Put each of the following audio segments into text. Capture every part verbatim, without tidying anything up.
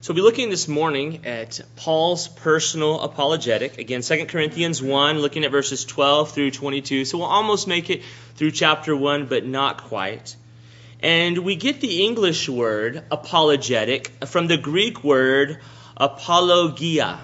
So we'll be looking this morning at Paul's personal apologetic. Again, Second Corinthians one, looking at verses twelve through twenty-two. So we'll almost make it through chapter one, but not quite. And we get the English word apologetic from the Greek word apologia.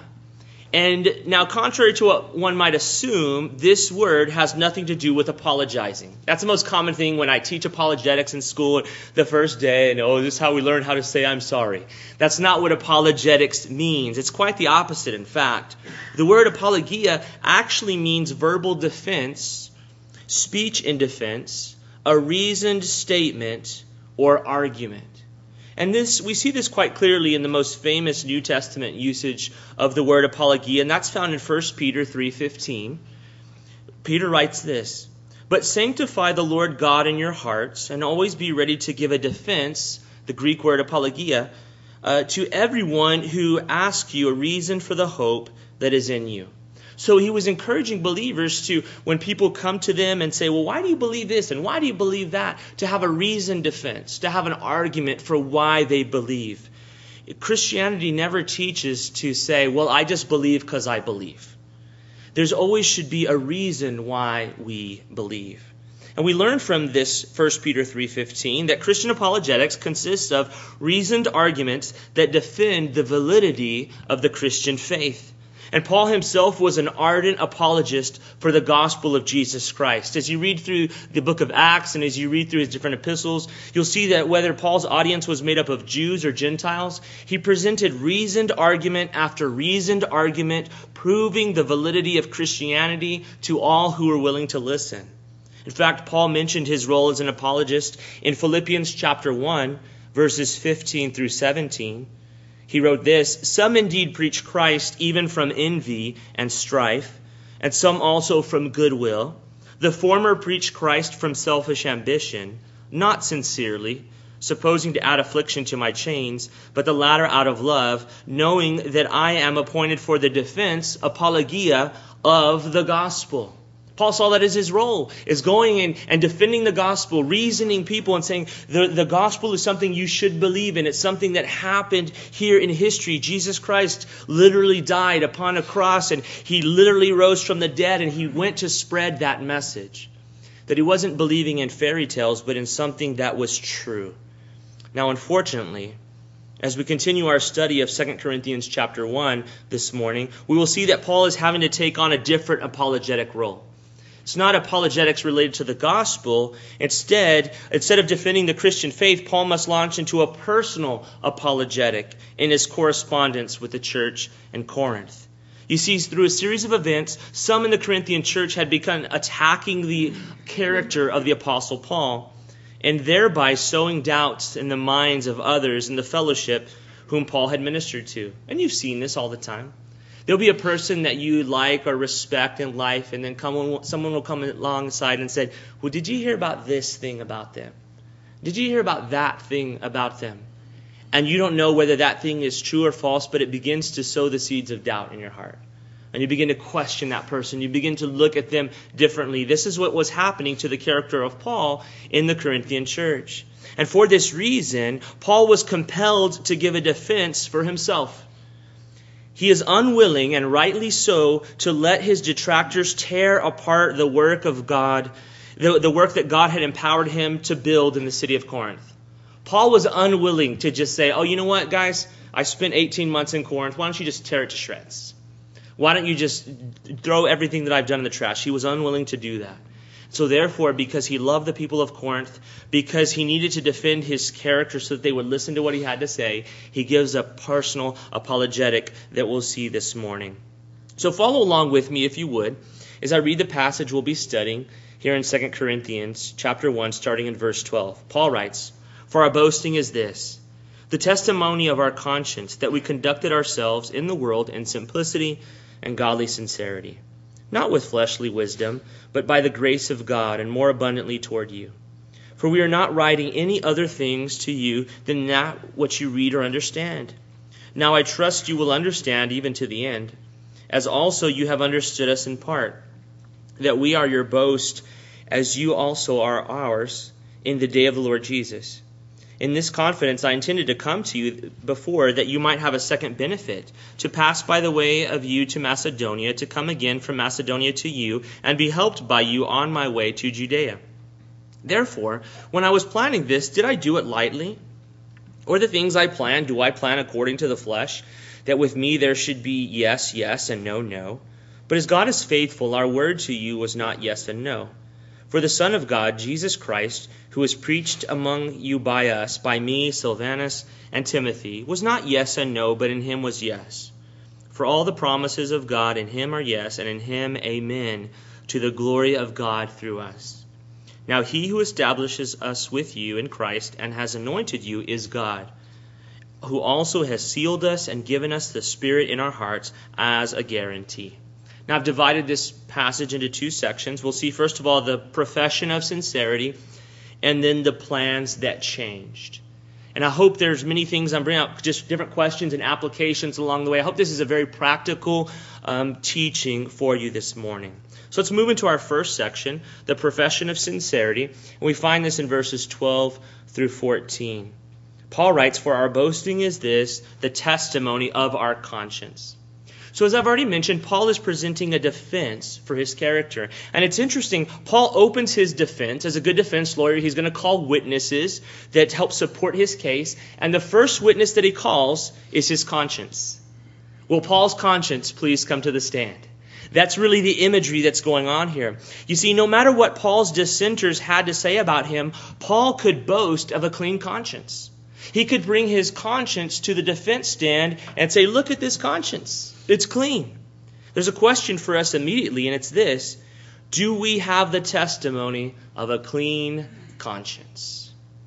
And now, contrary to what one might assume, this word has nothing to do with apologizing. That's the most common thing when I teach apologetics in school the first day. And, oh, this is how we learn how to say I'm sorry. That's not what apologetics means. It's quite the opposite, in fact. The word apologia actually means verbal defense, speech in defense, a reasoned statement, or argument. And this, we see this quite clearly in the most famous New Testament usage of the word apologia, and that's found in First Peter three fifteen. Peter writes this, "But sanctify the Lord God in your hearts, and always be ready to give a defense," the Greek word apologia, uh, "to everyone who asks you a reason for the hope that is in you." So he was encouraging believers to, when people come to them and say, well, why do you believe this and why do you believe that? To have a reasoned defense, to have an argument for why they believe. Christianity never teaches to say, well, I just believe because I believe. There's always should be a reason why we believe. And we learn from this First Peter three fifteen that Christian apologetics consists of reasoned arguments that defend the validity of the Christian faith. And Paul himself was an ardent apologist for the gospel of Jesus Christ. As you read through the book of Acts and as you read through his different epistles, you'll see that whether Paul's audience was made up of Jews or Gentiles, he presented reasoned argument after reasoned argument, proving the validity of Christianity to all who were willing to listen. In fact, Paul mentioned his role as an apologist in Philippians chapter one, verses fifteen through seventeen. He wrote this, "Some indeed preach Christ even from envy and strife, and some also from goodwill. The former preach Christ from selfish ambition, not sincerely, supposing to add affliction to my chains, but the latter out of love, knowing that I am appointed for the defense, apologia, of the gospel." Paul saw that as his role, is going in and defending the gospel, reasoning people and saying the, the gospel is something you should believe in. It's something that happened here in history. Jesus Christ literally died upon a cross and he literally rose from the dead and he went to spread that message. That he wasn't believing in fairy tales, but in something that was true. Now, unfortunately, as we continue our study of Second Corinthians chapter one this morning, we will see that Paul is having to take on a different apologetic role. It's not apologetics related to the gospel. Instead, instead of defending the Christian faith, Paul must launch into a personal apologetic in his correspondence with the church in Corinth. You see, through a series of events, some in the Corinthian church had begun attacking the character of the Apostle Paul, and thereby sowing doubts in the minds of others in the fellowship whom Paul had ministered to. And you've seen this all the time. There'll be a person that you like or respect in life, and then come, someone will come alongside and say, well, did you hear about this thing about them? Did you hear about that thing about them? And you don't know whether that thing is true or false, but it begins to sow the seeds of doubt in your heart. And you begin to question that person. You begin to look at them differently. This is what was happening to the character of Paul in the Corinthian church. And for this reason, Paul was compelled to give a defense for himself. He is unwilling, and rightly so, to let his detractors tear apart the work of God, the, the work that God had empowered him to build in the city of Corinth. Paul was unwilling to just say, oh, you know what, guys? I spent eighteen months in Corinth. Why don't you just tear it to shreds? Why don't you just throw everything that I've done in the trash? He was unwilling to do that. So therefore, because he loved the people of Corinth, because he needed to defend his character so that they would listen to what he had to say, he gives a personal apologetic that we'll see this morning. So follow along with me, if you would, as I read the passage we'll be studying here in Second Corinthians chapter one, starting in verse twelve. Paul writes, "For our boasting is this, the testimony of our conscience, that we conducted ourselves in the world in simplicity and godly sincerity, not with fleshly wisdom, but by the grace of God, and more abundantly toward you. For we are not writing any other things to you than that which you read or understand. Now I trust you will understand even to the end, as also you have understood us in part, that we are your boast, as you also are ours, in the day of the Lord Jesus. In this confidence, I intended to come to you before, that you might have a second benefit, to pass by the way of you to Macedonia, to come again from Macedonia to you, and be helped by you on my way to Judea. Therefore, when I was planning this, did I do it lightly? Or the things I plan, do I plan according to the flesh, that with me there should be yes, yes, and no, no? But as God is faithful, our word to you was not yes and no. For the Son of God, Jesus Christ, who was preached among you by us, by me, Silvanus, and Timothy, was not yes and no, but in him was yes. For all the promises of God in him are yes, and in him amen, to the glory of God through us. Now he who establishes us with you in Christ and has anointed you is God, who also has sealed us and given us the Spirit in our hearts as a guarantee. Now, I've divided this passage into two sections. We'll see, first of all, the profession of sincerity, and then the plans that changed. And I hope there's many things I'm bringing up, just different questions and applications along the way. I hope this is a very practical um, teaching for you this morning. So let's move into our first section, the profession of sincerity. And we find this in verses twelve through fourteen. Paul writes, "For our boasting is this, the testimony of our conscience." So as I've already mentioned, Paul is presenting a defense for his character. And it's interesting, Paul opens his defense. As a good defense lawyer, he's going to call witnesses that help support his case. And the first witness that he calls is his conscience. Will Paul's conscience please come to the stand? That's really the imagery that's going on here. You see, no matter what Paul's dissenters had to say about him, Paul could boast of a clean conscience. He could bring his conscience to the defense stand and say, look at this conscience. It's clean. There's a question for us immediately, and it's this: do we have the testimony of a clean conscience?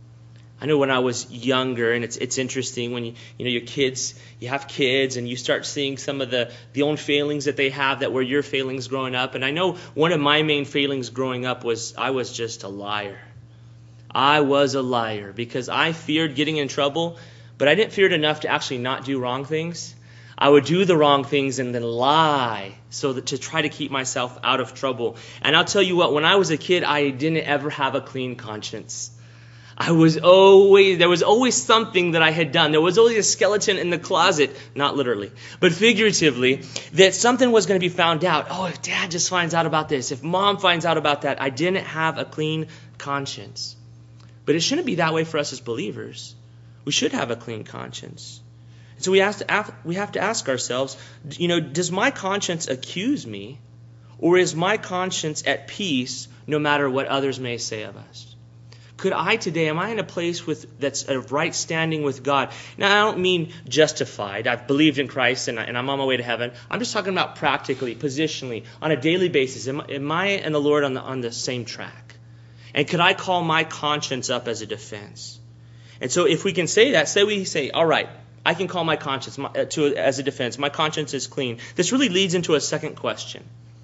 I know when I was younger, and it's it's interesting when you you know your kids, you have kids, and you start seeing some of the the own failings that they have that were your failings growing up. And I know one of my main failings growing up was I was just a liar. I was a liar because I feared getting in trouble, but I didn't fear it enough to actually not do wrong things. I would do the wrong things and then lie so that to try to keep myself out of trouble. And I'll tell you what, when I was a kid, I didn't ever have a clean conscience. I was always, there was always something that I had done. There was always a skeleton in the closet, not literally, but figuratively, that something was going to be found out. Oh, if dad just finds out about this, if mom finds out about that, I didn't have a clean conscience. But it shouldn't be that way for us as believers. We should have a clean conscience. So we have to we have to ask ourselves, you know, does my conscience accuse me, or is my conscience at peace no matter what others may say of us? Could I today, am I in a place with that's a right standing with God? Now, I don't mean justified. I've believed in Christ and, I, and I'm on my way to heaven. I'm just talking about practically, positionally, on a daily basis. Am, am I and the Lord on the on the same track? And could I call my conscience up as a defense? And so if we can say that, say we say, all right, I can call my conscience my, uh, to as a defense. My conscience is clean. This really leads into a second question.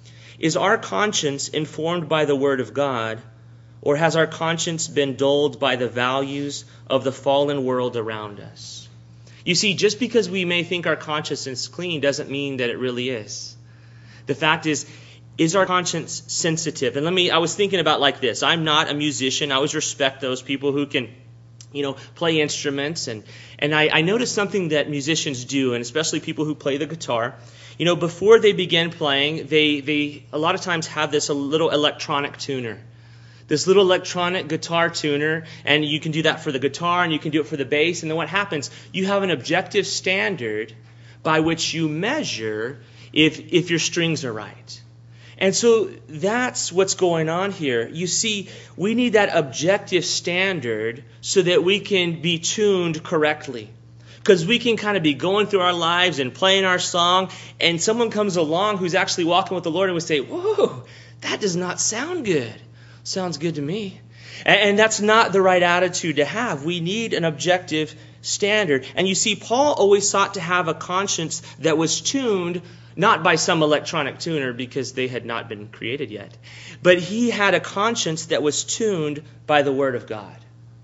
Is our conscience informed by the Word of God, or has our conscience been dulled by the values of the fallen world around us? You see, just because we may think our conscience is clean doesn't mean that it really is. The fact is, is our conscience sensitive? And let me, I was thinking about like this. I'm not a musician. I always respect those people who can, you know, play instruments. And, and I, I noticed something that musicians do, and especially people who play the guitar. You know, before they begin playing, they, they a lot of times have this a little electronic tuner. This little electronic guitar tuner, and you can do that for the guitar, and you can do it for the bass. And then what happens? You have an objective standard by which you measure if if your strings are right. And so that's what's going on here. You see, we need that objective standard so that we can be tuned correctly. Because we can kind of be going through our lives and playing our song, and someone comes along who's actually walking with the Lord and would say, whoa, that does not sound good. Sounds good to me. And that's not the right attitude to have. We need an objective standard. And you see, Paul always sought to have a conscience that was tuned not by some electronic tuner because they had not been created yet, but he had a conscience that was tuned by the Word of God.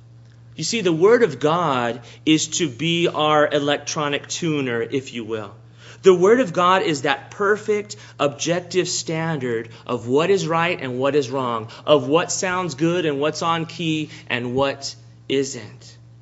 You see, the Word of God is to be our electronic tuner, if you will. The Word of God is that perfect, objective standard of what is right and what is wrong, of what sounds good and what's on key and what isn't.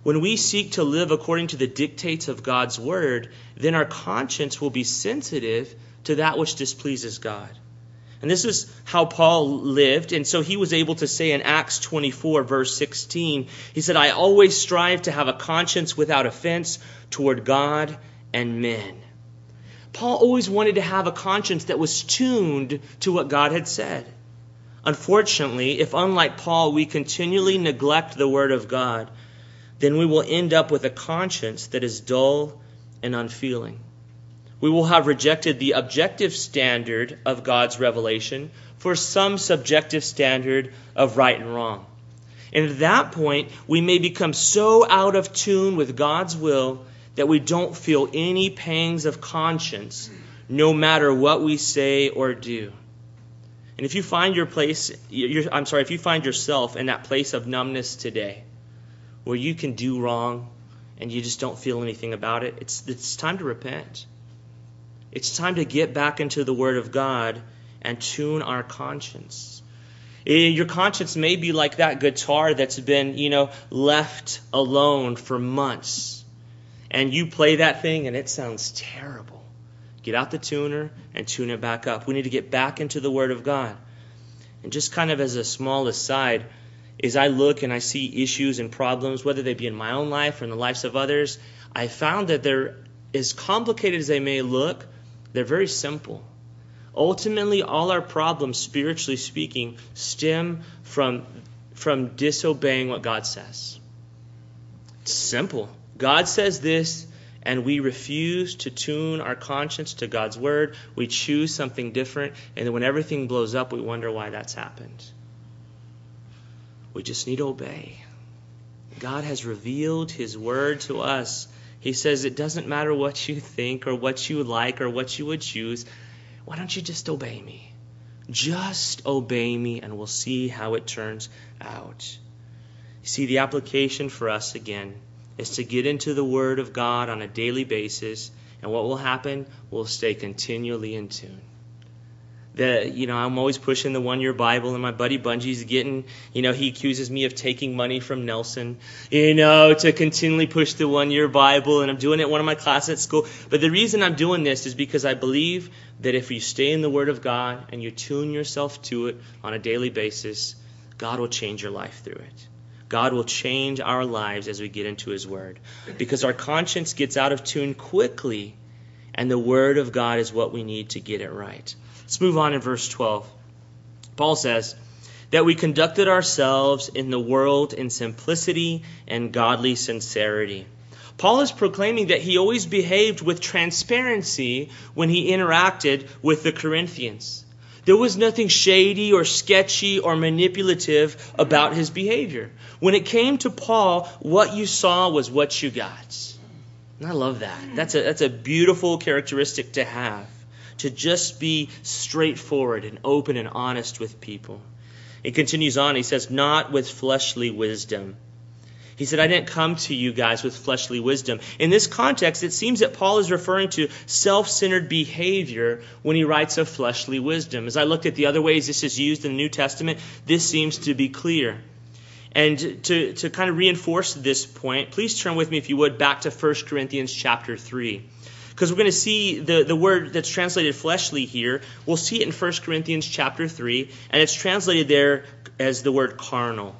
When we seek to live according to the dictates of God's word, then our conscience will be sensitive to that which displeases God. And this is how Paul lived. And so he was able to say in Acts twenty-four, verse sixteen, he said, I always strive to have a conscience without offense toward God and men. Paul always wanted to have a conscience that was tuned to what God had said. Unfortunately, if unlike Paul, we continually neglect the word of God, then we will end up with a conscience that is dull and unfeeling. We will have rejected the objective standard of God's revelation for some subjective standard of right and wrong. And at that point, we may become so out of tune with God's will that we don't feel any pangs of conscience, no matter what we say or do. And if you find your place, you're, I'm sorry, if you find yourself in that place of numbness today, where you can do wrong and you just don't feel anything about it, it's it's time to repent. It's time to get back into the Word of God and tune our conscience. Your conscience may be like that guitar that's been, you know, left alone for months. And you play that thing and it sounds terrible. Get out the tuner and tune it back up. We need to get back into the Word of God. And just kind of as a small aside, as I look and I see issues and problems, whether they be in my own life or in the lives of others, I found that they're as complicated as they may look, they're very simple. Ultimately, all our problems, spiritually speaking, stem from, from disobeying what God says. It's simple. God says this, and we refuse to tune our conscience to God's word. We choose something different, and then when everything blows up, we wonder why that's happened. We just need to obey. God has revealed His word to us. He says it doesn't matter what you think or what you like or what you would choose. Why don't you just obey me? Just obey me and we'll see how it turns out. You see, the application for us again is to get into the Word of God on a daily basis, and what will happen? We'll stay continually in tune. The, you know, I'm always pushing the one-year Bible, and my buddy Bungy's getting, you know, he accuses me of taking money from Nelson, you know, to continually push the one-year Bible, and I'm doing it in one of my classes at school. But the reason I'm doing this is because I believe that if you stay in the Word of God and you tune yourself to it on a daily basis, God will change your life through it. God will change our lives as we get into His Word. Because our conscience gets out of tune quickly, and the Word of God is what we need to get it right. Let's move on in verse twelve. Paul says that we conducted ourselves in the world in simplicity and godly sincerity. Paul is proclaiming that he always behaved with transparency when he interacted with the Corinthians. There was nothing shady or sketchy or manipulative about his behavior. When it came to Paul, what you saw was what you got. And I love that. That's a, that's a beautiful characteristic to have. To just be straightforward and open and honest with people. He continues on. He says, not with fleshly wisdom. He said, I didn't come to you guys with fleshly wisdom. In this context, it seems that Paul is referring to self-centered behavior when he writes of fleshly wisdom. As I looked at the other ways this is used in the New Testament, this seems to be clear. And to, to kind of reinforce this point, please turn with me, if you would, back to First Corinthians chapter three. Because we're going to see the, the word that's translated fleshly here. We'll see it in First Corinthians chapter three, and it's translated there as the word carnal.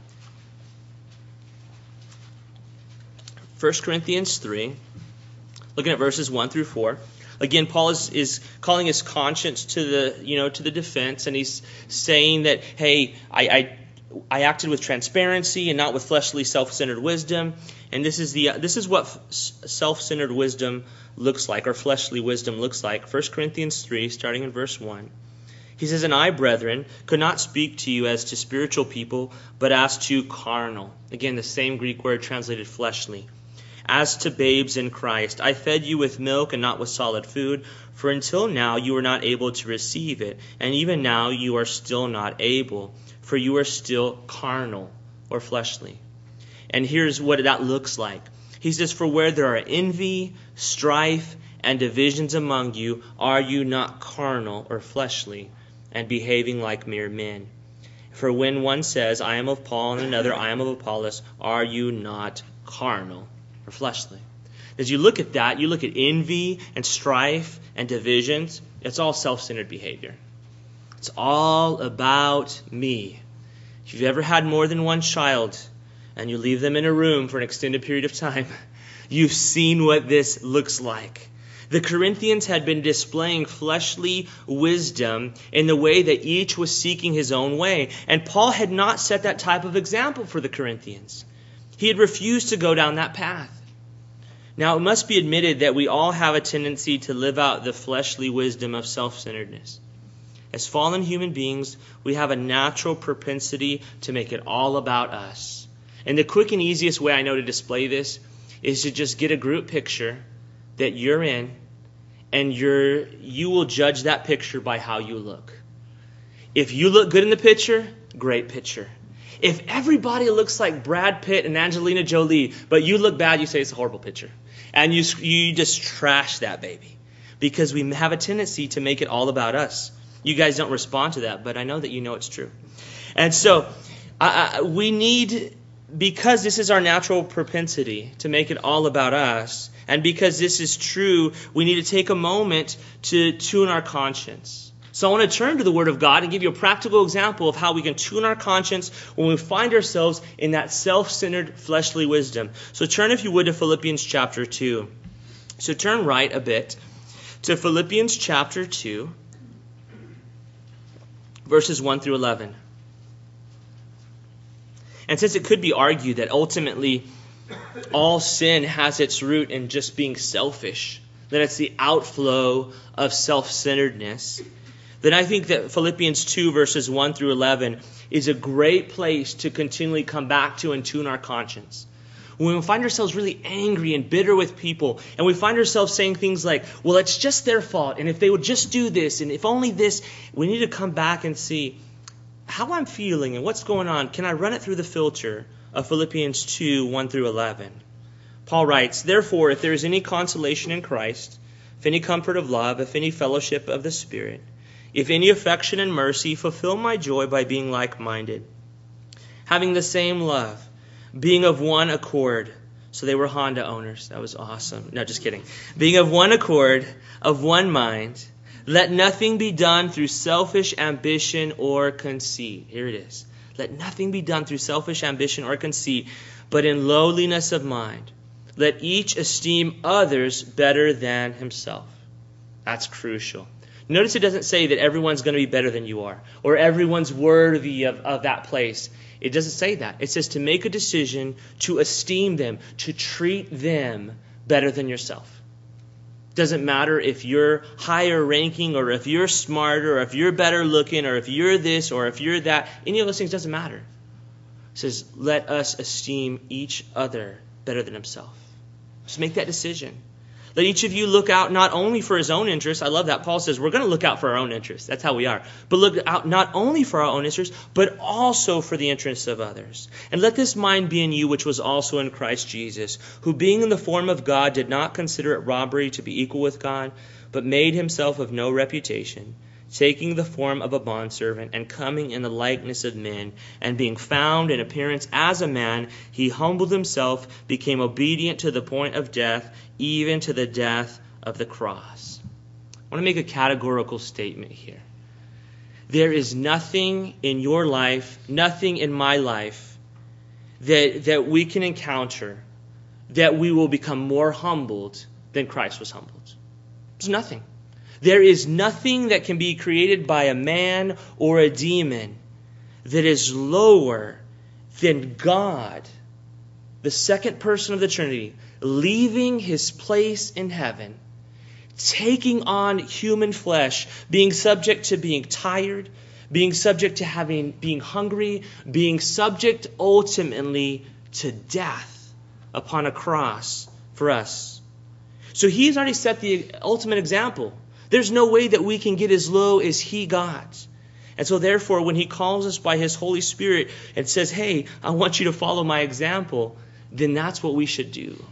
First Corinthians three, looking at verses one through four. Again, Paul is, is calling his conscience to the, you know, to the defense, and he's saying that, hey, I, I I acted with transparency and not with fleshly self-centered wisdom. And this is the this is what self-centered wisdom looks like, or fleshly wisdom looks like. First Corinthians three, starting in verse one. He says, and I, brethren, could not speak to you as to spiritual people, but as to carnal. Again, the same Greek word translated fleshly. As to babes in Christ, I fed you with milk and not with solid food, for until now you were not able to receive it, and even now you are still not able, for you are still carnal or fleshly. And here's what that looks like. He says, for where there are envy, strife, and divisions among you, are you not carnal or fleshly, and behaving like mere men? For when one says, I am of Paul, and another, I am of Apollos, are you not carnal or fleshly. As you look at that, you look at envy and strife and divisions, it's all self-centered behavior. It's all about me. If you've ever had more than one child and you leave them in a room for an extended period of time, you've seen what this looks like. The Corinthians had been displaying fleshly wisdom in the way that each was seeking his own way. And Paul had not set that type of example for the Corinthians. He had refused to go down that path. Now, it must be admitted that we all have a tendency to live out the fleshly wisdom of self-centeredness. As fallen human beings, we have a natural propensity to make it all about us. And the quick and easiest way I know to display this is to just get a group picture that you're in, and you're, you will judge that picture by how you look. If you look good in the picture, great picture. If everybody looks like Brad Pitt and Angelina Jolie, but you look bad, you say it's a horrible picture. And you, you just trash that baby. Because we have a tendency to make it all about us. You guys don't respond to that, but I know that you know it's true. And so I, I, we need, because this is our natural propensity to make it all about us, and because this is true, we need to take a moment to tune our conscience. So I want to turn to the Word of God and give you a practical example of how we can tune our conscience when we find ourselves in that self-centered fleshly wisdom. So turn, if you would, to Philippians chapter two. So turn right a bit to Philippians chapter two. Verses one through eleven. And since it could be argued that ultimately all sin has its root in just being selfish, that it's the outflow of self-centeredness, then I think that Philippians two verses one through eleven is a great place to continually come back to and tune our conscience. When we find ourselves really angry and bitter with people, and we find ourselves saying things like, well, it's just their fault, and if they would just do this, and if only this, we need to come back and see how I'm feeling and what's going on. Can I run it through the filter of Philippians two, one through eleven? Paul writes, therefore, if there is any consolation in Christ, if any comfort of love, if any fellowship of the Spirit, if any affection and mercy, fulfill my joy by being like-minded, having the same love, being of one accord. So they were Honda owners. That was awesome. No, just kidding. Being of one accord, of one mind, let nothing be done through selfish ambition or conceit. Here it is. Let nothing be done through selfish ambition or conceit, but in lowliness of mind. Let each esteem others better than himself. That's crucial. Notice it doesn't say that everyone's going to be better than you are, or everyone's worthy of, of that place. It doesn't say that. It says to make a decision to esteem them, to treat them better than yourself. Doesn't matter if you're higher ranking, or if you're smarter, or if you're better looking, or if you're this, or if you're that. Any of those things doesn't matter. It says, let us esteem each other better than himself. Just make that decision. Let each of you look out not only for his own interests. I love that. Paul says we're going to look out for our own interests. That's how we are. But look out not only for our own interests, but also for the interests of others. And let this mind be in you, which was also in Christ Jesus, who being in the form of God did not consider it robbery to be equal with God, but made himself of no reputation, taking the form of a bondservant and coming in the likeness of men, and being found in appearance as a man, he humbled himself, became obedient to the point of death, even to the death of the cross. I want to make a categorical statement here. There is nothing in your life, nothing in my life, that, that we can encounter that we will become more humbled than Christ was humbled. There's nothing. There is nothing that can be created by a man or a demon that is lower than God, the second person of the Trinity, leaving his place in heaven, taking on human flesh, being subject to being tired, being subject to having being hungry, being subject ultimately to death upon a cross for us. So he's already set the ultimate example. There's no way that we can get as low as he got. And so therefore, when he calls us by his Holy Spirit and says, hey, I want you to follow my example, then that's what we should do.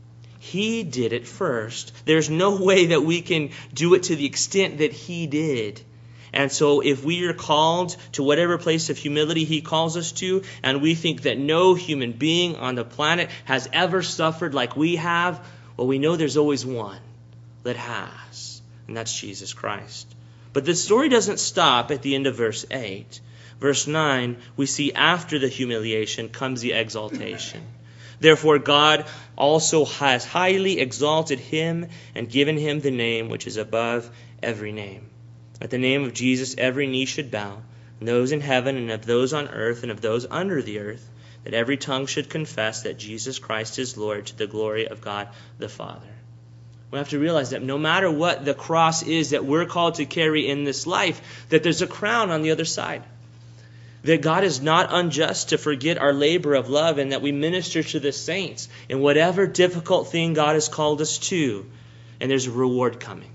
He did it first. There's no way that we can do it to the extent that he did. And so if we are called to whatever place of humility he calls us to, and we think that no human being on the planet has ever suffered like we have, well, we know there's always one that has, and that's Jesus Christ. But the story doesn't stop at the end of verse eight. Verse nine, we see after the humiliation comes the exaltation. Therefore God also has highly exalted him and given him the name which is above every name. At the name of Jesus every knee should bow, and those in heaven and of those on earth and of those under the earth, that every tongue should confess that Jesus Christ is Lord, to the glory of God the Father. We have to realize that no matter what the cross is that we're called to carry in this life, that there's a crown on the other side. That God is not unjust to forget our labor of love, and that we minister to the saints in whatever difficult thing God has called us to. And there's a reward coming.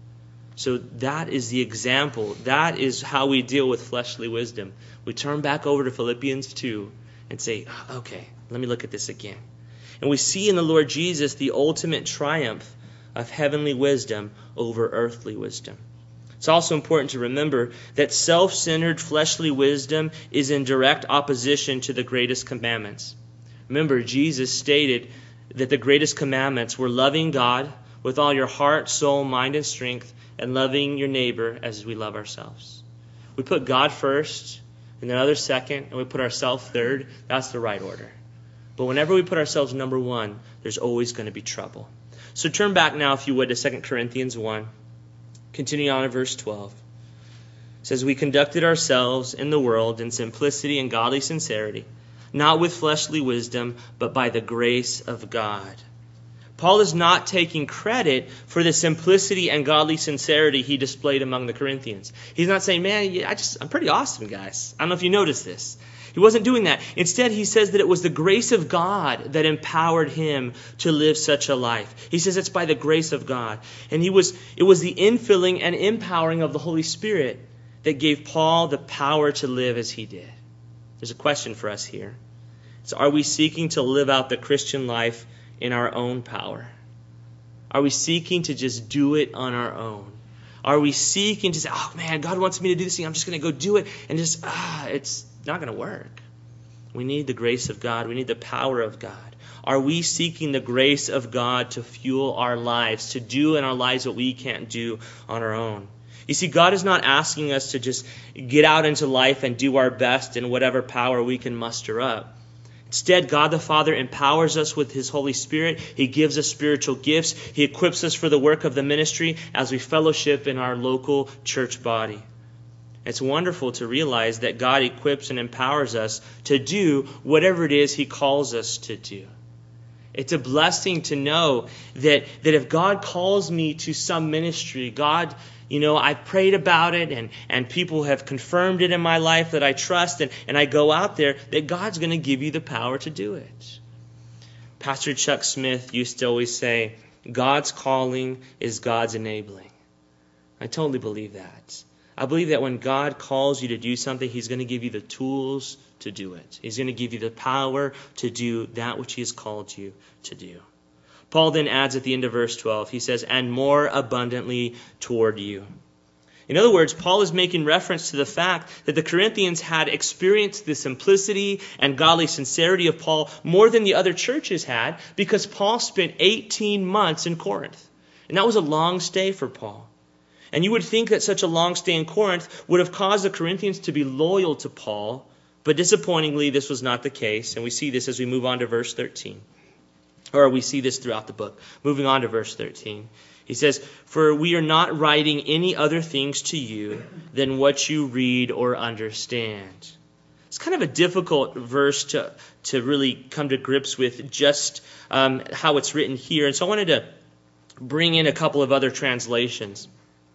So that is the example. That is how we deal with fleshly wisdom. We turn back over to Philippians two and say, okay, let me look at this again. And we see in the Lord Jesus the ultimate triumph of heavenly wisdom over earthly wisdom. It's also important to remember that self-centered fleshly wisdom is in direct opposition to the greatest commandments. Remember, Jesus stated that the greatest commandments were loving God with all your heart, soul, mind, and strength, and loving your neighbor as we love ourselves. We put God first, and then others second, and we put ourselves third. That's the right order. But whenever we put ourselves number one, there's always going to be trouble. So turn back now, if you would, to Second Corinthians one. Continuing on in verse twelve. It says, we conducted ourselves in the world in simplicity and godly sincerity, not with fleshly wisdom, but by the grace of God. Paul is not taking credit for the simplicity and godly sincerity he displayed among the Corinthians. He's not saying, man, I just, I'm pretty awesome, guys. I don't know if you noticed this. He wasn't doing that. Instead, he says that it was the grace of God that empowered him to live such a life. He says it's by the grace of God. And he was it was the infilling and empowering of the Holy Spirit that gave Paul the power to live as he did. There's a question for us here. So are we seeking to live out the Christian life in our own power? Are we seeking to just do it on our own? Are we seeking to say, oh man, God wants me to do this thing, I'm just going to go do it, and just, ah, it's not going to work. We need the grace of God. We need the power of God. Are we seeking the grace of God to fuel our lives, to do in our lives what we can't do on our own? You see, God is not asking us to just get out into life and do our best in whatever power we can muster up. Instead, God the Father empowers us with His Holy Spirit. He gives us spiritual gifts. He equips us for the work of the ministry as we fellowship in our local church body. It's wonderful to realize that God equips and empowers us to do whatever it is He calls us to do. It's a blessing to know that, that if God calls me to some ministry, God, you know, I've prayed about it and, and people have confirmed it in my life that I trust, and, and I go out there, that God's going to give you the power to do it. Pastor Chuck Smith used to always say, God's calling is God's enabling. I totally believe that. I believe that when God calls you to do something, He's going to give you the tools to do it. He's going to give you the power to do that which He has called you to do. Paul then adds at the end of verse twelve, he says, and more abundantly toward you. In other words, Paul is making reference to the fact that the Corinthians had experienced the simplicity and godly sincerity of Paul more than the other churches had, because Paul spent eighteen months in Corinth. And that was a long stay for Paul. And you would think that such a long stay in Corinth would have caused the Corinthians to be loyal to Paul, but disappointingly, this was not the case. And we see this as we move on to verse thirteen. Or we see this throughout the book. Moving on to verse thirteen. He says, for we are not writing any other things to you than what you read or understand. It's kind of a difficult verse to, to really come to grips with, just um, how it's written here. And so I wanted to bring in a couple of other translations.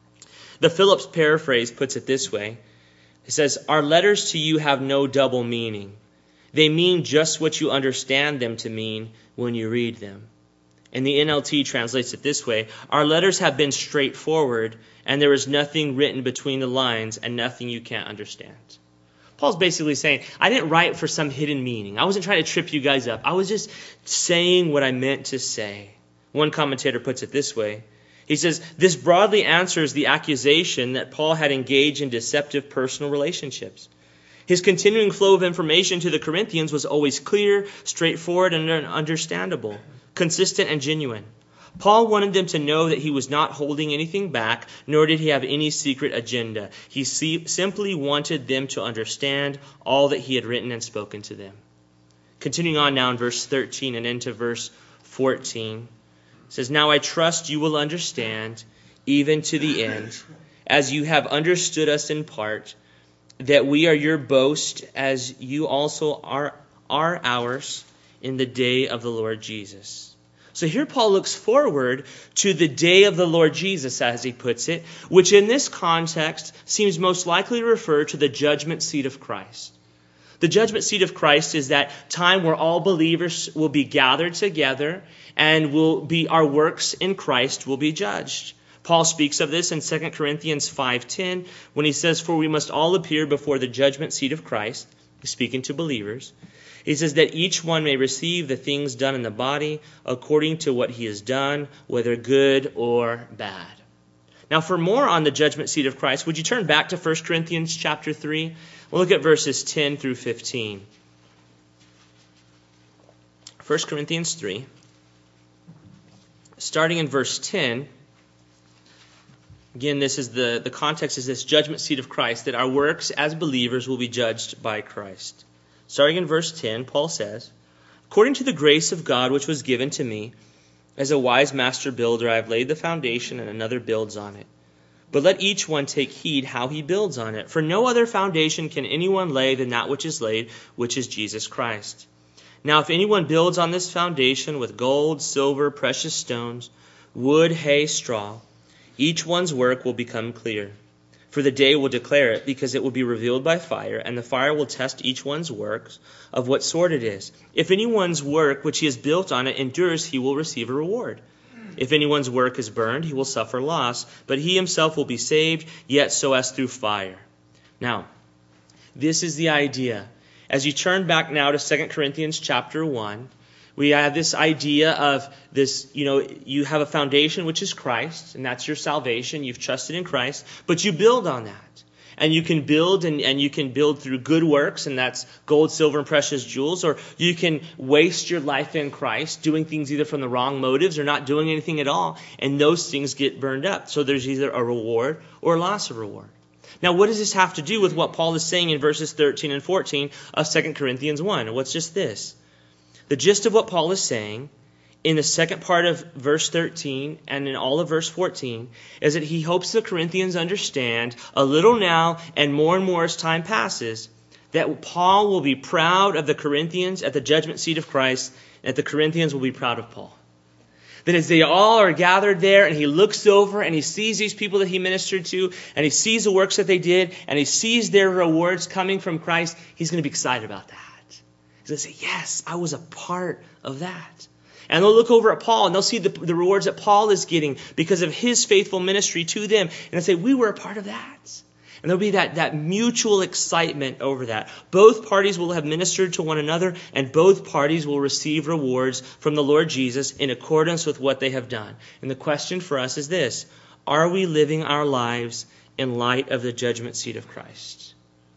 The Phillips paraphrase puts it this way. It says, our letters to you have no double meaning. They mean just what you understand them to mean when you read them. And the N L T translates it this way. Our letters have been straightforward, and there is nothing written between the lines and nothing you can't understand. Paul's basically saying, I didn't write for some hidden meaning. I wasn't trying to trip you guys up. I was just saying what I meant to say. One commentator puts it this way. He says, this broadly answers the accusation that Paul had engaged in deceptive personal relationships. His continuing flow of information to the Corinthians was always clear, straightforward, and understandable, consistent and genuine. Paul wanted them to know that he was not holding anything back, nor did he have any secret agenda. He simply wanted them to understand all that he had written and spoken to them. Continuing on now in verse thirteen and into verse fourteen, it says, now I trust you will understand, even to the end, as you have understood us in part, that we are your boast, as you also are, are ours in the day of the Lord Jesus. So here Paul looks forward to the day of the Lord Jesus, as he puts it, which in this context seems most likely to refer to the judgment seat of Christ. The judgment seat of Christ is that time where all believers will be gathered together and will be our works in Christ will be judged. Paul speaks of this in Second Corinthians five ten when he says, for we must all appear before the judgment seat of Christ, speaking to believers. He says that each one may receive the things done in the body according to what he has done, whether good or bad. Now for more on the judgment seat of Christ, would you turn back to First Corinthians chapter three? We'll look at verses ten through fifteen. First Corinthians three, starting in verse ten. Again, this is the, the context is this judgment seat of Christ, that our works as believers will be judged by Christ. Starting in verse ten, Paul says, according to the grace of God which was given to me, as a wise master builder, I have laid the foundation and another builds on it. But let each one take heed how he builds on it. For no other foundation can anyone lay than that which is laid, which is Jesus Christ. Now if anyone builds on this foundation with gold, silver, precious stones, wood, hay, straw, each one's work will become clear. For the day will declare it, because it will be revealed by fire, and the fire will test each one's works of what sort it is. If anyone's work which he has built on it endures, he will receive a reward. If anyone's work is burned, he will suffer loss, but he himself will be saved, yet so as through fire. Now, this is the idea. As you turn back now to Second Corinthians chapter one, we have this idea of this, you know, you have a foundation which is Christ, and that's your salvation. You've trusted in Christ, but you build on that. And you can build and, and you can build through good works, and that's gold, silver, and precious jewels, or you can waste your life in Christ doing things either from the wrong motives or not doing anything at all, and those things get burned up. So there's either a reward or a loss of reward. Now, what does this have to do with what Paul is saying in verses thirteen and fourteen of Second Corinthians one? What's just this? The gist of what Paul is saying in the second part of verse thirteen and in all of verse fourteen is that he hopes the Corinthians understand a little now and more and more as time passes that Paul will be proud of the Corinthians at the judgment seat of Christ, and that the Corinthians will be proud of Paul. That as they all are gathered there and he looks over and he sees these people that he ministered to and he sees the works that they did and he sees their rewards coming from Christ, he's going to be excited about that. He's going to say, yes, I was a part of that. And they'll look over at Paul and they'll see the, the rewards that Paul is getting because of his faithful ministry to them. And they'll say, we were a part of that. And there'll be that, that mutual excitement over that. Both parties will have ministered to one another, and both parties will receive rewards from the Lord Jesus in accordance with what they have done. And the question for us is this: are we living our lives in light of the judgment seat of Christ?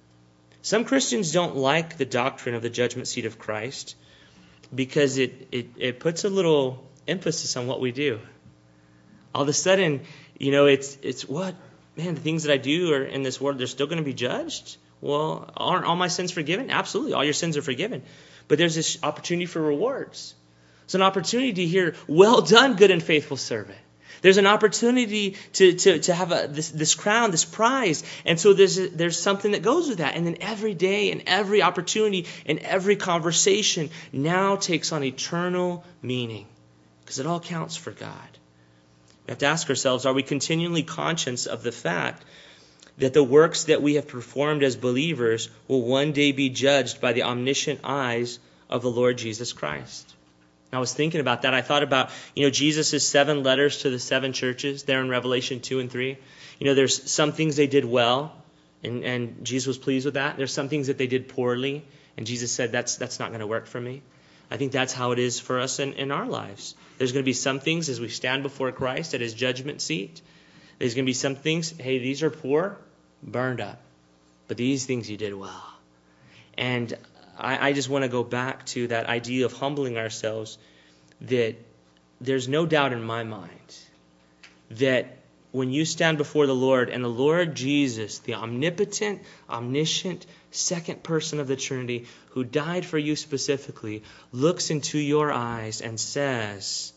Some Christians don't like the doctrine of the judgment seat of Christ because it, it, it puts a little emphasis on what we do. All of a sudden, you know, it's it's what? Man, the things that I do are in this world, they're still going to be judged? Well, aren't all my sins forgiven? Absolutely, all your sins are forgiven. But there's this opportunity for rewards. It's an opportunity to hear, well done, good and faithful servant. There's an opportunity to, to, to have a, this, this crown, this prize. And so there's, a, there's something that goes with that. And then every day and every opportunity and every conversation now takes on eternal meaning because it all counts for God. We have to ask ourselves, are we continually conscious of the fact that the works that we have performed as believers will one day be judged by the omniscient eyes of the Lord Jesus Christ? And I was thinking about that. I thought about, you know, Jesus' seven letters to the seven churches there in Revelation two and three. You know, there's some things they did well, and, and Jesus was pleased with that. There's some things that they did poorly, and Jesus said, that's, that's not going to work for me. I think that's how it is for us in, in our lives. There's going to be some things as we stand before Christ at his judgment seat. There's going to be some things, hey, these are poor, burned up. But these things you did well. And I, I just want to go back to that idea of humbling ourselves, that there's no doubt in my mind that when you stand before the Lord and the Lord Jesus, the omnipotent, omniscient, second person of the Trinity, who died for you specifically, looks into your eyes and says,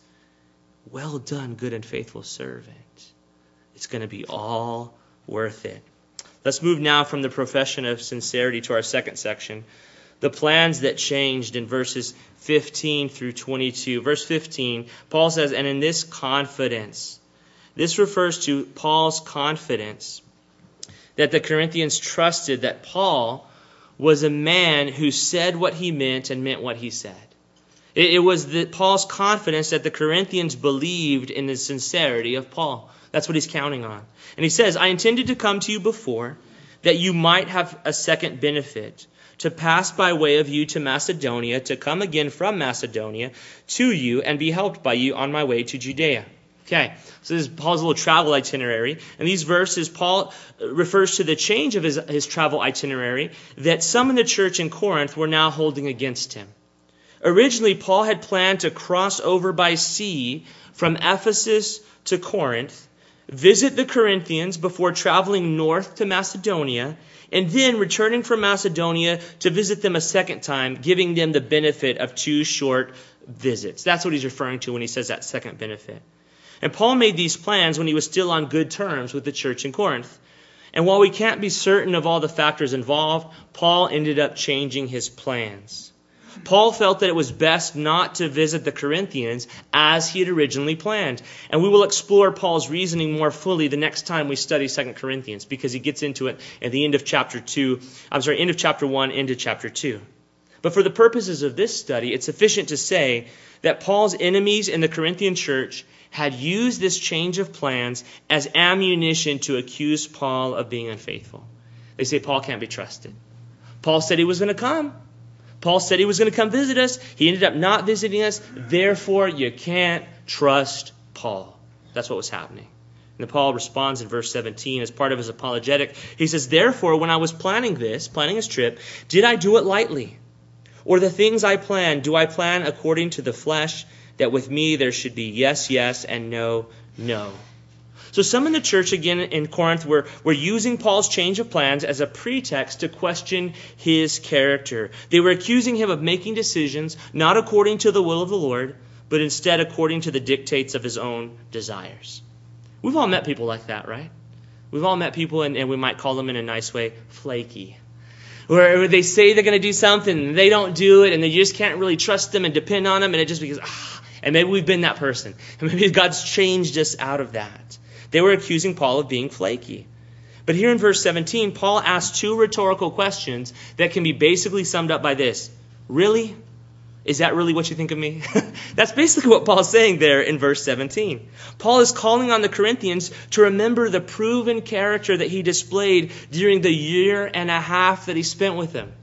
well done, good and faithful servant. It's going to be all worth it. Let's move now from the profession of sincerity to our second section, the plans that changed in verses fifteen through twenty-two. Verse fifteen, Paul says, and in this confidence. This refers to Paul's confidence that the Corinthians trusted that Paul was a man who said what he meant and meant what he said. It, it was the, Paul's confidence that the Corinthians believed in the sincerity of Paul. That's what he's counting on. And he says, I intended to come to you before that you might have a second benefit, to pass by way of you to Macedonia, to come again from Macedonia to you and be helped by you on my way to Judea. Okay, so this is Paul's little travel itinerary. And these verses, Paul refers to the change of his, his travel itinerary that some in the church in Corinth were now holding against him. Originally, Paul had planned to cross over by sea from Ephesus to Corinth, visit the Corinthians before traveling north to Macedonia, and then returning from Macedonia to visit them a second time, giving them the benefit of two short visits. That's what he's referring to when he says that second benefit. And Paul made these plans when he was still on good terms with the church in Corinth. And while we can't be certain of all the factors involved, Paul ended up changing his plans. Paul felt that it was best not to visit the Corinthians as he had originally planned. And we will explore Paul's reasoning more fully the next time we study Second Corinthians, because he gets into it at the end of chapter two, I'm sorry, end of chapter one, into chapter two. But for the purposes of this study, it's sufficient to say that Paul's enemies in the Corinthian church had used this change of plans as ammunition to accuse Paul of being unfaithful. They say Paul can't be trusted. Paul said he was going to come. Paul said he was going to come visit us. He ended up not visiting us. Therefore, you can't trust Paul. That's what was happening. And Paul responds in verse seventeen as part of his apologetic. He says, therefore, when I was planning this, planning his trip, did I do it lightly? Or the things I plan, do I plan according to the flesh, that with me there should be yes, yes, and no, no? So some in the church, again in Corinth, were, were using Paul's change of plans as a pretext to question his character. They were accusing him of making decisions not according to the will of the Lord, but instead according to the dictates of his own desires. We've all met people like that, right? We've all met people, and, and we might call them in a nice way, flaky. Where they say they're going to do something, and they don't do it, and they just can't really trust them and depend on them, and it just becomes, ah. And maybe we've been that person. And maybe God's changed us out of that. They were accusing Paul of being flaky. But here in verse seventeen, Paul asks two rhetorical questions that can be basically summed up by this. Really? Is that really what you think of me? That's basically what Paul's saying there in verse seventeen. Paul is calling on the Corinthians to remember the proven character that he displayed during the year and a half that he spent with them.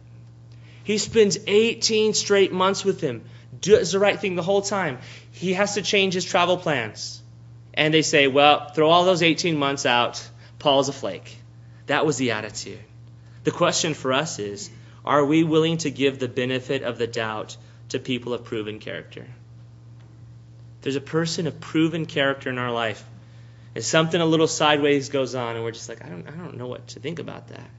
He spends eighteen straight months with them. Does the right thing the whole time. He has to change his travel plans. And they say, well, throw all those eighteen months out. Paul's a flake. That was the attitude. The question for us is, are we willing to give the benefit of the doubt to people of proven character? There's a person of proven character in our life, and something a little sideways goes on, and we're just like, I don't, I don't know what to think about that.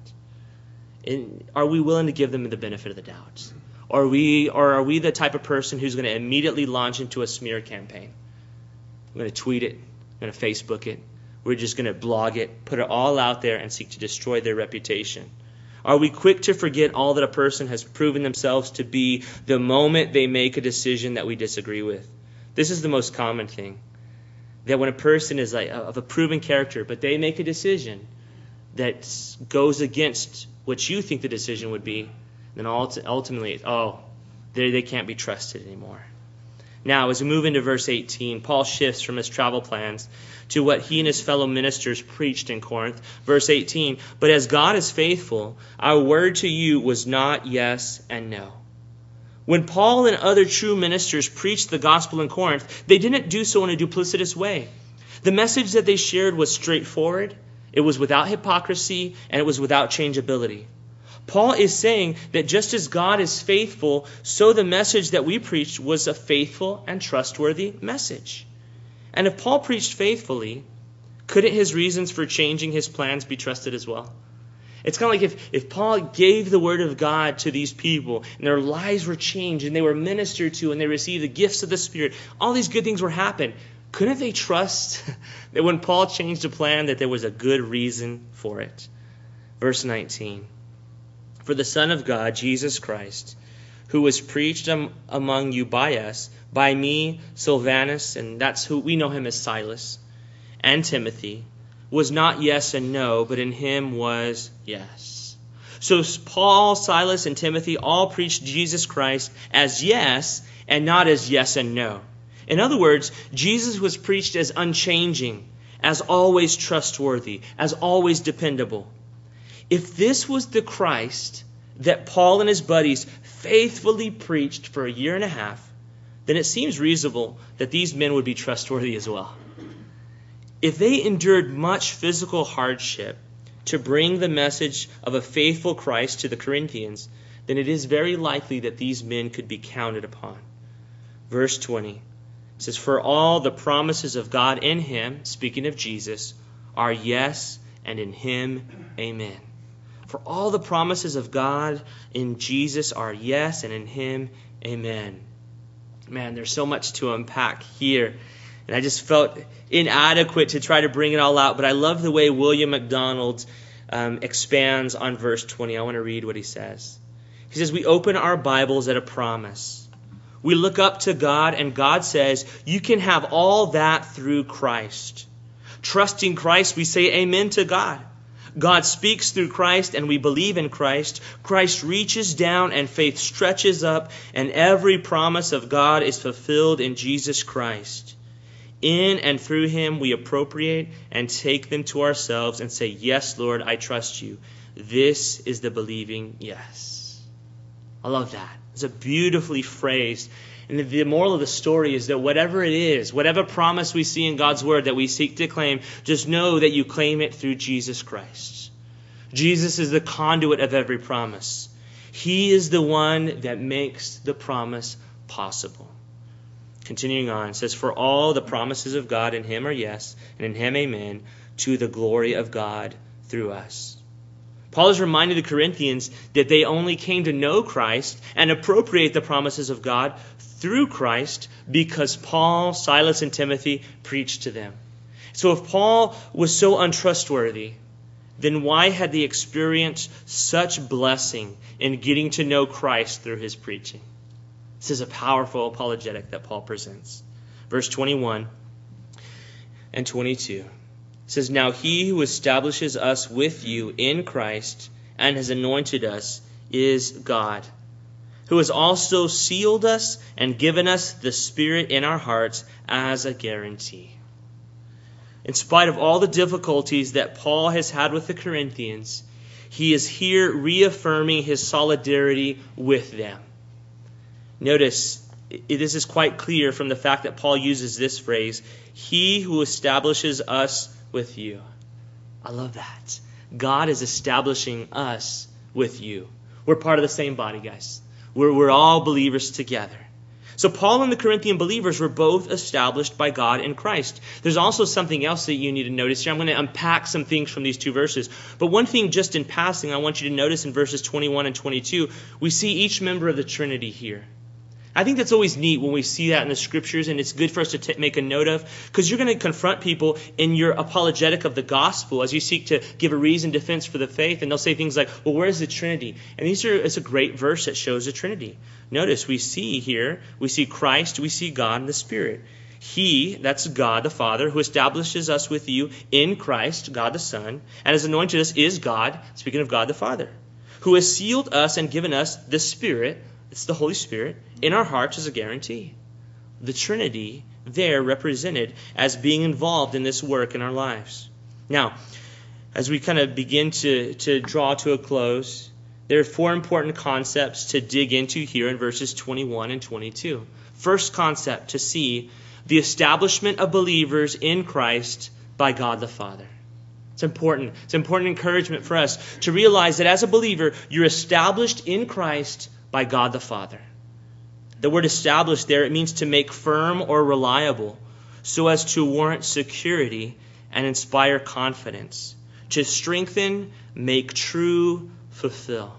And are we willing to give them the benefit of the doubt? Or are we, or are we the type of person who's going to immediately launch into a smear campaign? We're going to tweet it, we're going to Facebook it, we're just going to blog it, put it all out there and seek to destroy their reputation. Are we quick to forget all that a person has proven themselves to be the moment they make a decision that we disagree with? This is the most common thing. That when a person is like of a proven character, but they make a decision that goes against what you think the decision would be, then ultimately, oh, they, they can't be trusted anymore. Now, as we move into verse eighteen, Paul shifts from his travel plans to what he and his fellow ministers preached in Corinth. Verse eighteen, but as God is faithful, our word to you was not yes and no. When Paul and other true ministers preached the gospel in Corinth, they didn't do so in a duplicitous way. The message that they shared was straightforward, it was without hypocrisy, and it was without changeability. Paul is saying that just as God is faithful, so the message that we preached was a faithful and trustworthy message. And if Paul preached faithfully, couldn't his reasons for changing his plans be trusted as well? It's kind of like if, if Paul gave the word of God to these people and their lives were changed and they were ministered to and they received the gifts of the Spirit, all these good things were happening. Couldn't they trust that when Paul changed a plan that there was a good reason for it? Verse nineteen. For the Son of God, Jesus Christ, who was preached am- among you by us, by me, Silvanus, and that's who we know him as Silas, and Timothy, was not yes and no, but in him was yes. So Paul, Silas, and Timothy all preached Jesus Christ as yes and not as yes and no. In other words, Jesus was preached as unchanging, as always trustworthy, as always dependable. If this was the Christ that Paul and his buddies faithfully preached for a year and a half, then it seems reasonable that these men would be trustworthy as well. If they endured much physical hardship to bring the message of a faithful Christ to the Corinthians, then it is very likely that these men could be counted upon. Verse twenty says, for all the promises of God in him, speaking of Jesus, are yes, and in him, amen. For all the promises of God in Jesus are yes, and in him, amen. Man, there's so much to unpack here. And I just felt inadequate to try to bring it all out. But I love the way William MacDonald um, expands on verse twenty. I want to read what he says. He says, we open our Bibles at a promise. We look up to God, and God says, you can have all that through Christ. Trusting Christ, we say amen to God. God speaks through Christ, and we believe in Christ. Christ reaches down, and faith stretches up, and every promise of God is fulfilled in Jesus Christ. In and through him, we appropriate and take them to ourselves and say, yes, Lord, I trust you. This is the believing yes. I love that. It's a beautifully phrased. And the moral of the story is that whatever it is, whatever promise we see in God's word that we seek to claim, just know that you claim it through Jesus Christ. Jesus is the conduit of every promise. He is the one that makes the promise possible. Continuing on, it says, for all the promises of God in him are yes, and in him amen, to the glory of God through us. Paul is reminding the Corinthians that they only came to know Christ and appropriate the promises of God through Christ because Paul, Silas, and Timothy preached to them. So if Paul was so untrustworthy, then why had they experienced such blessing in getting to know Christ through his preaching? This is a powerful apologetic that Paul presents. Verse twenty-one and twenty-two. It says, now he who establishes us with you in Christ and has anointed us is God, who has also sealed us and given us the Spirit in our hearts as a guarantee. In spite of all the difficulties that Paul has had with the Corinthians, he is here reaffirming his solidarity with them. Notice, this is quite clear from the fact that Paul uses this phrase, he who establishes us with you. I love that. God is establishing us with you. We're part of the same body, guys. We're, we're all believers together. So Paul and the Corinthian believers were both established by God in Christ. There's also something else that you need to notice here. I'm going to unpack some things from these two verses. But one thing just in passing I want you to notice in verses twenty-one and twenty-two, we see each member of the Trinity here. I think that's always neat when we see that in the Scriptures, and it's good for us to t- make a note of, because you're going to confront people in your apologetic of the gospel as you seek to give a reasoned defense for the faith, and they'll say things like, well, where's the Trinity? And these are it's a great verse that shows the Trinity. Notice we see here, we see Christ, we see God and the Spirit. He, that's God the Father, who establishes us with you in Christ, God the Son, and has anointed us is God, speaking of God the Father, who has sealed us and given us the Spirit, it's the Holy Spirit, in our hearts as a guarantee. The Trinity there represented as being involved in this work in our lives. Now, as we kind of begin to, to draw to a close, There are four important concepts to dig into here in verses twenty-one and twenty-two. First concept to see, the establishment of believers in Christ by God the Father. It's important. It's important encouragement for us to realize that as a believer, you're established in Christ by God the Father. The word established there, it means to make firm or reliable so as to warrant security and inspire confidence, to strengthen, make true, fulfill.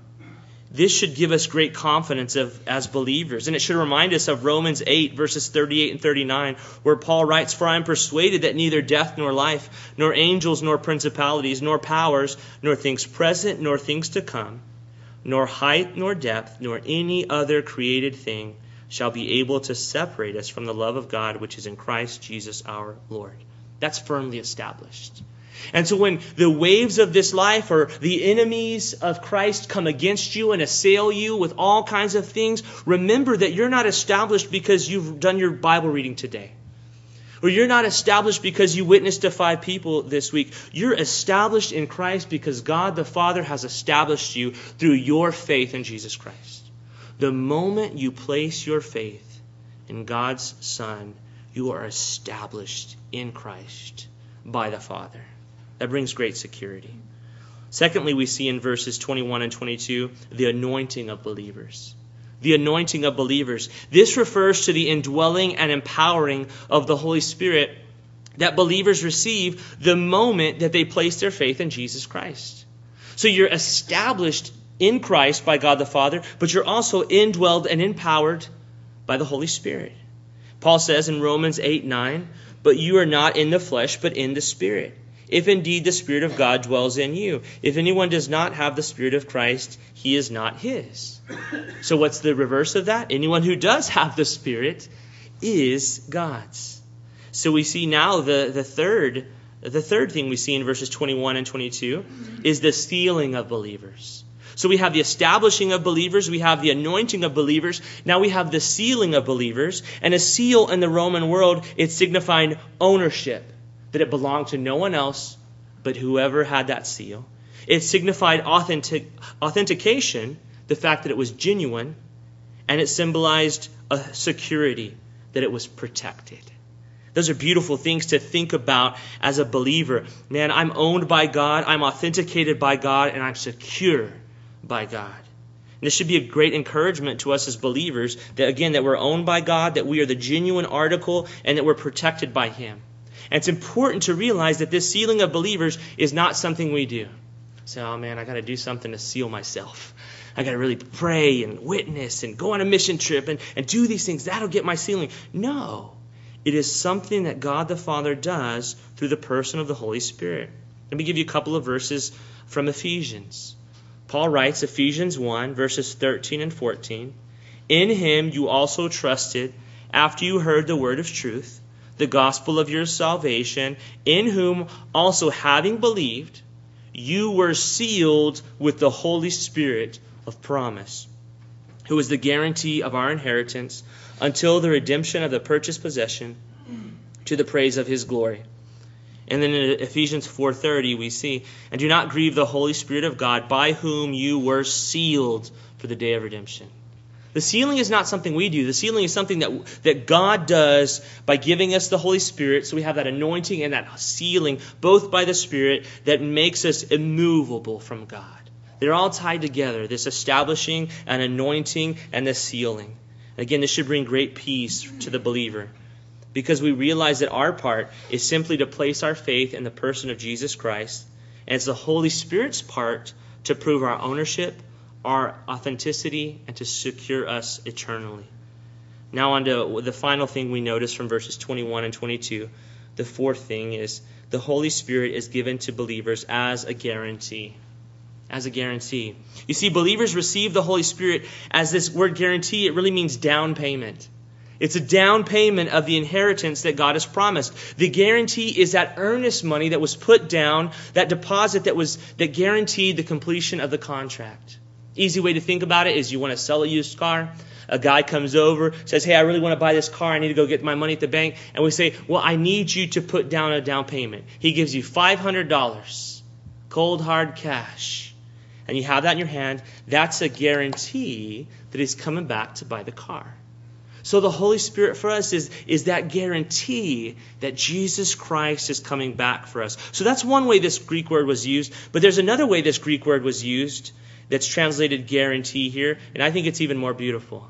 This should give us great confidence of, as believers. And it should remind us of Romans eight, verses thirty-eight and thirty-nine, where Paul writes, "For I am persuaded that neither death nor life, nor angels nor principalities, nor powers, nor things present, nor things to come, nor height nor depth, nor any other created thing shall be able to separate us from the love of God which is in Christ Jesus our Lord." That's firmly established. And so when the waves of this life or the enemies of Christ come against you and assail you with all kinds of things, remember that you're not established because you've done your Bible reading today. Or you're not established because you witnessed to five people this week. You're established in Christ because God the Father has established you through your faith in Jesus Christ. The moment you place your faith in God's Son, you are established in Christ by the Father. That brings great security. Secondly, we see in verses twenty-one and twenty-two the anointing of believers. The anointing of believers. This refers to the indwelling and empowering of the Holy Spirit that believers receive the moment that they place their faith in Jesus Christ. So you're established in Christ by God the Father, but you're also indwelled and empowered by the Holy Spirit. Paul says in Romans eight nine, "But you are not in the flesh, but in the Spirit, if indeed the Spirit of God dwells in you. If anyone does not have the Spirit of Christ, he is not his." So what's the reverse of that? Anyone who does have the Spirit is God's. So we see now the, the third the third thing we see in verses twenty-one and twenty-two is the sealing of believers. So we have the establishing of believers, we have the anointing of believers, now we have the sealing of believers. And a seal in the Roman world, it signified ownership, that it belonged to no one else but whoever had that seal. It signified authentic, authentication, the fact that it was genuine, and it symbolized a security, that it was protected. Those are beautiful things to think about as a believer. Man, I'm owned by God, I'm authenticated by God, and I'm secure by God. And this should be a great encouragement to us as believers, that again, that we're owned by God, that we are the genuine article, and that we're protected by Him. And it's important to realize that this sealing of believers is not something we do. Say, "Oh man, I got to do something to seal myself. I got to really pray and witness and go on a mission trip and, and do these things. That'll get my sealing." No. It is something that God the Father does through the person of the Holy Spirit. Let me give you a couple of verses from Ephesians. Paul writes, Ephesians one, verses thirteen and fourteen, "In Him you also trusted after you heard the word of truth, the gospel of your salvation, in whom also having believed, you were sealed with the Holy Spirit of promise, who is the guarantee of our inheritance until the redemption of the purchased possession, to the praise of His glory." And then in Ephesians four thirty we see, "And do not grieve the Holy Spirit of God, by whom you were sealed for the day of redemption." The sealing is not something we do. The sealing is something that, that God does by giving us the Holy Spirit. So we have that anointing and that sealing, both by the Spirit, that makes us immovable from God. They're all tied together, this establishing and anointing and the sealing. Again, this should bring great peace to the believer, because we realize that our part is simply to place our faith in the person of Jesus Christ, and it's the Holy Spirit's part to prove our ownership, our authenticity, and to secure us eternally. Now on to the final thing we notice from verses twenty-one and twenty-two. The fourth thing is the Holy Spirit is given to believers as a guarantee. As a guarantee. You see, believers receive the Holy Spirit as this word guarantee. It really means down payment. It's a down payment of the inheritance that God has promised. The guarantee is that earnest money that was put down, that deposit that was that guaranteed the completion of the contract. Easy way to think about it is you want to sell a used car. A guy comes over, says, "Hey, I really want to buy this car. I need to go get my money at the bank." And we say, "Well, I need you to put down a down payment." He gives you five hundred dollars, cold hard cash. and you have that in your hand, that's a guarantee that he's coming back to buy the car. So the Holy Spirit for us is, is that guarantee that Jesus Christ is coming back for us. So that's one way this Greek word was used. But there's another way this Greek word was used that's translated guarantee here, and I think it's even more beautiful.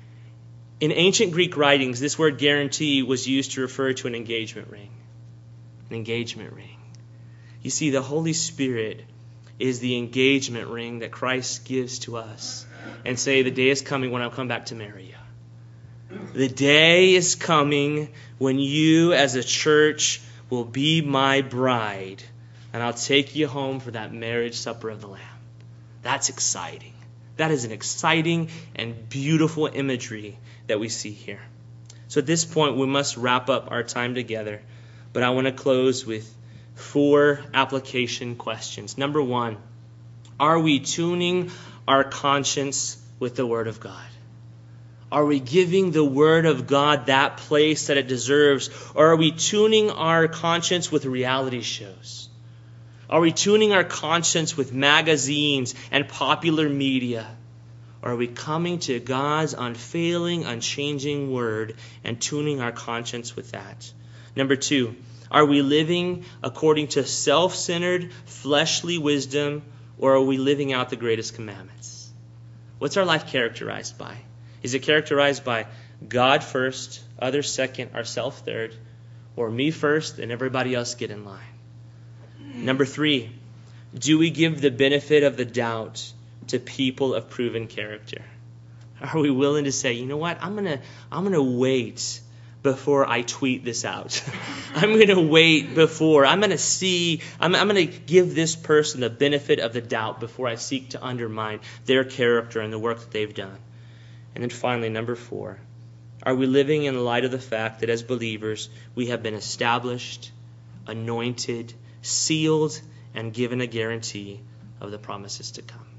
In ancient Greek writings, this word guarantee was used to refer to an engagement ring. An engagement ring. You see, the Holy Spirit is the engagement ring that Christ gives to us and say, the day is coming when I'll come back to marry you. The day is coming when you as a church will be my bride, and I'll take you home for that marriage supper of the Lamb. That's exciting. That is an exciting and beautiful imagery that we see here. So at this point, we must wrap up our time together, but I want to close with four application questions. Number one, are we tuning our conscience with the Word of God? Are we giving the Word of God that place that it deserves? Or are we tuning our conscience with reality shows? Are we tuning our conscience with magazines and popular media? Or are we coming to God's unfailing, unchanging Word and tuning our conscience with that? Number two, are we living according to self-centered, fleshly wisdom, or are we living out the greatest commandments? What's our life characterized by? Is it characterized by God first, others second, ourselves third, or me first and everybody else get in line? Number three, do we give the benefit of the doubt to people of proven character? Are we willing to say, you know what, I'm gonna I'm gonna wait before I tweet this out. I'm gonna wait before I'm gonna see I'm I'm gonna give this person the benefit of the doubt before I seek to undermine their character and the work that they've done. And then finally, number four, are we living in the light of the fact that as believers we have been established, anointed, sealed, and given a guarantee of the promises to come?